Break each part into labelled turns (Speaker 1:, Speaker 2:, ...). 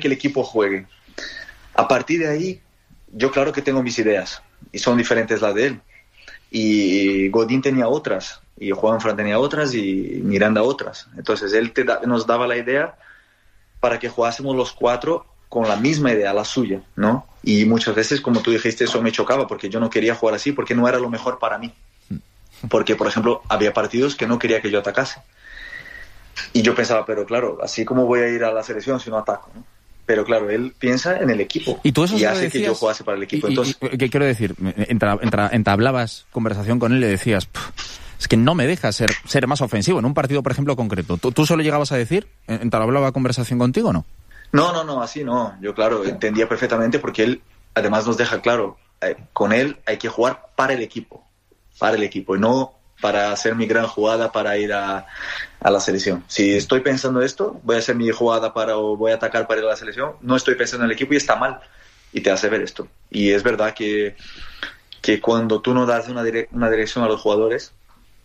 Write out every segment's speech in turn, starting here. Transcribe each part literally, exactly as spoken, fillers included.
Speaker 1: que el equipo juegue. A partir de ahí, yo claro que tengo mis ideas y son diferentes las de él. Y Godín tenía otras, y Juanfran tenía otras, y Miranda otras. Entonces él te da, nos daba la idea para que jugásemos los cuatro con la misma idea, la suya, ¿no? Y muchas veces, como tú dijiste, eso me chocaba, porque yo no quería jugar así, porque no era lo mejor para mí. Porque, por ejemplo, había partidos que no quería que yo atacase. Y yo pensaba, pero claro, así como voy a ir a la selección si no ataco, ¿no? Pero claro, él piensa en el equipo
Speaker 2: y, tú eso
Speaker 1: y
Speaker 2: lo
Speaker 1: hace
Speaker 2: decías,
Speaker 1: que yo jugase para el equipo.
Speaker 2: Y,
Speaker 1: Entonces,
Speaker 2: y, ¿qué quiero decir? Entra, entra, entablabas conversación con él y le decías, es que no me deja ser, ser más ofensivo en un partido, por ejemplo, concreto. ¿Tú, tú solo llegabas a decir? ¿Entablaba conversación contigo o no?
Speaker 1: No, no, no, así no. Yo, claro, entendía perfectamente porque él, además, nos deja claro, eh, con él hay que jugar para el equipo, para el equipo, y no para hacer mi gran jugada para ir a, a la selección. Si estoy pensando esto, voy a hacer mi jugada para o voy a atacar para ir a la selección, no estoy pensando en el equipo y está mal. Y te hace ver esto. Y es verdad que, que cuando tú no das una, dire- una dirección a los jugadores,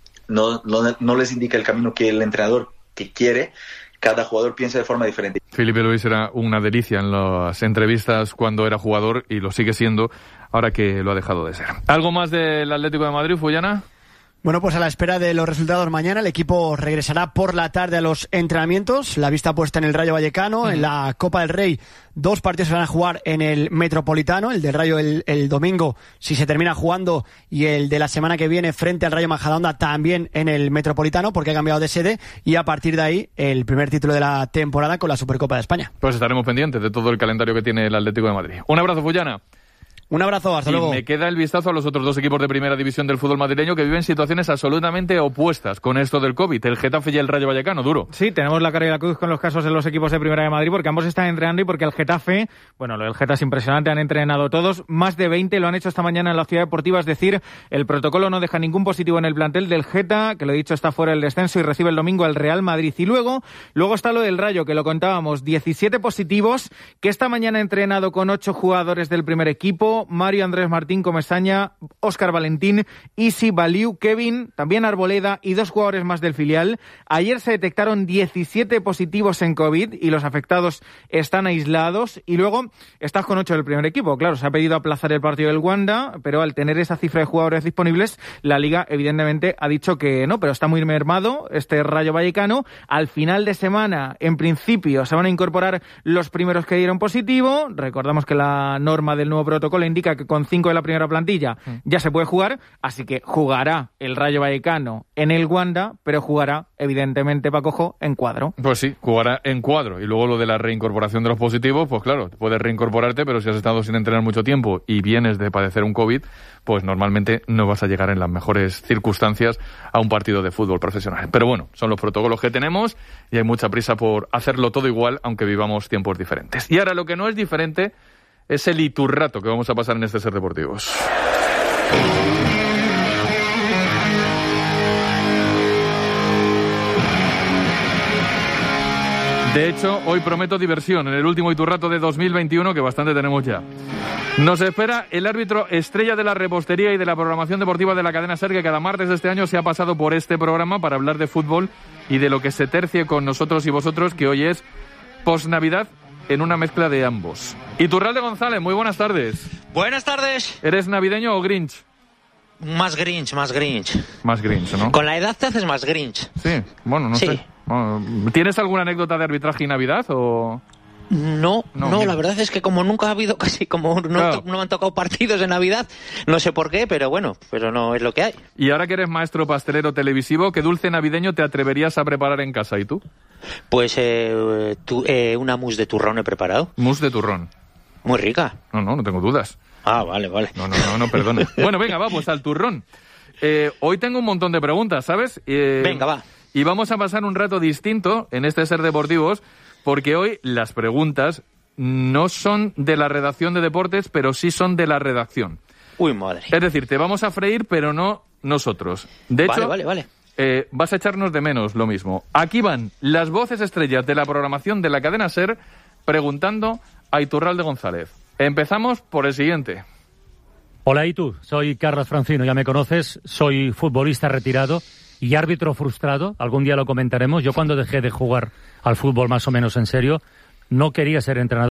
Speaker 1: no, no, no les indica el camino que el entrenador que quiere, cada jugador piensa de forma diferente.
Speaker 3: Filipe Luis era una delicia en las entrevistas cuando era jugador y lo sigue siendo ahora que lo ha dejado de ser. ¿Algo más del Atlético de Madrid, Fullana?
Speaker 4: Bueno, pues a la espera de los resultados mañana, el equipo regresará por la tarde a los entrenamientos, la vista puesta en el Rayo Vallecano, uh-huh. En la Copa del Rey, dos partidos se van a jugar en el Metropolitano, el del Rayo el, el domingo, si se termina jugando, y el de la semana que viene frente al Rayo Majadahonda también en el Metropolitano, porque ha cambiado de sede, y a partir de ahí, el primer título de la temporada con la Supercopa de España.
Speaker 3: Pues estaremos pendientes de todo el calendario que tiene el Atlético de Madrid. Un abrazo, Fullana.
Speaker 4: Un abrazo, hasta
Speaker 3: y
Speaker 4: luego.
Speaker 3: Me queda el vistazo a los otros dos equipos de primera división del fútbol madrileño que viven situaciones absolutamente opuestas con esto del COVID, el Getafe y el Rayo Vallecano, Duro.
Speaker 5: Sí, tenemos la cara y la cruz con los casos de los equipos de primera de Madrid, porque ambos están entrenando y porque el Getafe, bueno, lo del Getafe es impresionante, han entrenado todos, más de veinte lo han hecho esta mañana en la Ciudad Deportiva, es decir, el protocolo no deja ningún positivo en el plantel del Geta, que lo he dicho está fuera del descenso y recibe el domingo al Real Madrid. Y luego, luego está lo del Rayo, que lo contábamos, diecisiete positivos, que esta mañana ha entrenado con ocho jugadores del primer equipo, Mario Andrés Martín Comesaña, Óscar Valentín, Isi, Baliu, Kevin, también Arboleda y dos jugadores más del filial. Ayer se detectaron diecisiete positivos en COVID y los afectados están aislados. Y luego estás con ocho del primer equipo. Claro, se ha pedido aplazar el partido del Wanda, pero al tener esa cifra de jugadores disponibles, la Liga evidentemente ha dicho que no, pero está muy mermado este Rayo Vallecano. Al final de semana, en principio, se van a incorporar los primeros que dieron positivo. Recordamos que la norma del nuevo protocolo indica que con cinco de la primera plantilla ya se puede jugar, así que jugará el Rayo Vallecano en el Wanda, pero jugará, evidentemente, Pacojo, en cuadro.
Speaker 3: Pues sí, jugará en cuadro. Y luego lo de la reincorporación de los positivos, pues claro, puedes reincorporarte, pero si has estado sin entrenar mucho tiempo y vienes de padecer un COVID, pues normalmente no vas a llegar en las mejores circunstancias a un partido de fútbol profesional. Pero bueno, son los protocolos que tenemos y hay mucha prisa por hacerlo todo igual, aunque vivamos tiempos diferentes. Y ahora lo que no es diferente es el iturrato que vamos a pasar en este Ser Deportivos. De hecho, hoy prometo diversión en el último iturrato de dos mil veintiuno, que bastante tenemos ya. Nos espera el árbitro estrella de la repostería y de la programación deportiva de la cadena SER, que cada martes de este año se ha pasado por este programa para hablar de fútbol y de lo que se tercie con nosotros y vosotros, que hoy es post-Navidad en una mezcla de ambos. Iturralde González, muy buenas tardes.
Speaker 6: Buenas tardes.
Speaker 3: ¿Eres navideño o Grinch?
Speaker 6: Más Grinch, más Grinch.
Speaker 3: Más Grinch, ¿no?
Speaker 6: Con la edad te haces más Grinch.
Speaker 3: Sí, bueno, no
Speaker 6: sí.
Speaker 3: sé. ¿Tienes alguna anécdota de arbitraje y Navidad o...?
Speaker 6: No, no, no, la verdad es que como nunca ha habido casi, como no, claro. no me han tocado partidos de Navidad, no sé por qué, pero bueno, pero no es lo que hay.
Speaker 3: Y ahora que eres maestro pastelero televisivo, ¿qué dulce navideño te atreverías a preparar en casa? ¿Y tú?
Speaker 6: Pues eh, tu, eh, una mousse de turrón he preparado.
Speaker 3: ¿Mousse de turrón?
Speaker 6: Muy rica.
Speaker 3: No, no, no tengo dudas.
Speaker 6: Ah, vale, vale.
Speaker 3: No, no, no, no, perdona. Bueno, venga, va, pues al turrón. Eh, hoy tengo un montón de preguntas, ¿sabes? Eh,
Speaker 6: venga, va.
Speaker 3: Y vamos a pasar un rato distinto en este Ser Deportivos, porque hoy las preguntas no son de la redacción de deportes, pero sí son de la redacción.
Speaker 6: Uy, madre.
Speaker 3: Es decir, te vamos a freír, pero no nosotros. De hecho,
Speaker 6: vale, vale, vale.
Speaker 3: Eh, vas a echarnos de menos lo mismo. Aquí van las voces estrellas de la programación de la cadena SER preguntando a Iturralde González. Empezamos por el siguiente.
Speaker 7: Hola, Itu. Soy Carlos Francino, ya me conoces. Soy futbolista retirado y árbitro frustrado. Algún día lo comentaremos. Yo cuando dejé de jugar al fútbol más o menos en serio, no quería ser entrenador.